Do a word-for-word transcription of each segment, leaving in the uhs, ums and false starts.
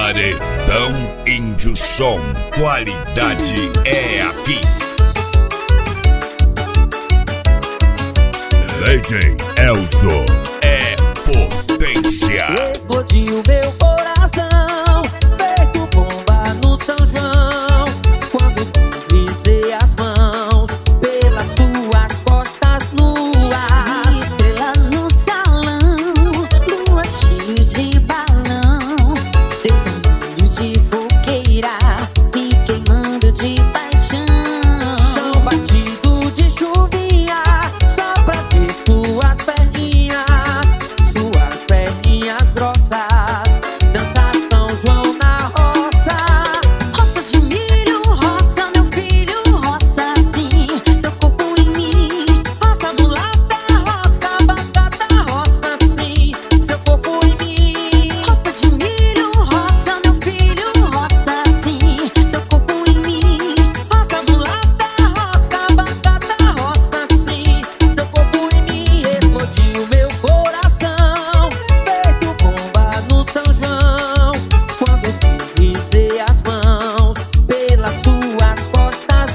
Paredão Índio Som, qualidade é aqui. D J Elzo é potência. Explodiu meu coração, feito bomba no São João, quando deslizei as mãos pelas suas costas nuas. Estrela no salão, lua cheia de balão, teus olhos de fogueira me queimando de paixão. Chão batido de chuvinha, só pra ver suas perninhas, suas perninhas grossas, dança São João na roça. Roça de milho, roça meu filho, roça sim, seu corpo em mim. Roça mulata, roça batata, roça sim, seu corpo em mim. Roça de milho, roça meu filho, roça sim, seu corpo em mim. Roça mulata, roça batata, roça sim, seu corpo em mim. Explodiu meu coração, feito bomba no São João, quando deslizei as mãos pelas suas costas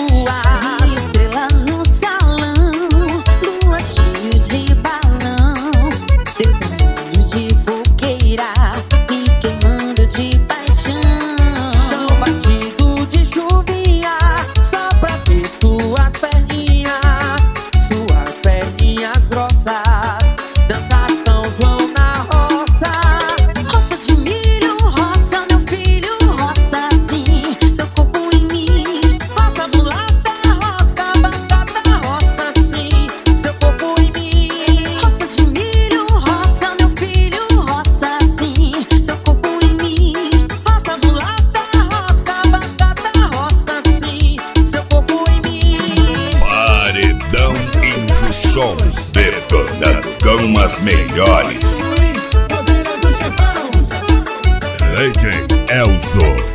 nuas. Estrela no salão, lua cheia de balão, teus olhos de fogueira me queimando de paixão. Chão batido de chuvinha, só pra ver suas perninhas, suas perninhas grossas, dança São João na roça. Roça de milho, roça meu filho, roça sim, seu corpo em mim. Roça mulata, roça batata, roça sim, seu corpo em mim. Roça de milho, roça meu filho, roça sim, seu corpo em mim. Roça mulata, roça batata, roça sim, seu corpo em mim. Paredão Índio Som, detonando com as melhores. D J Elzo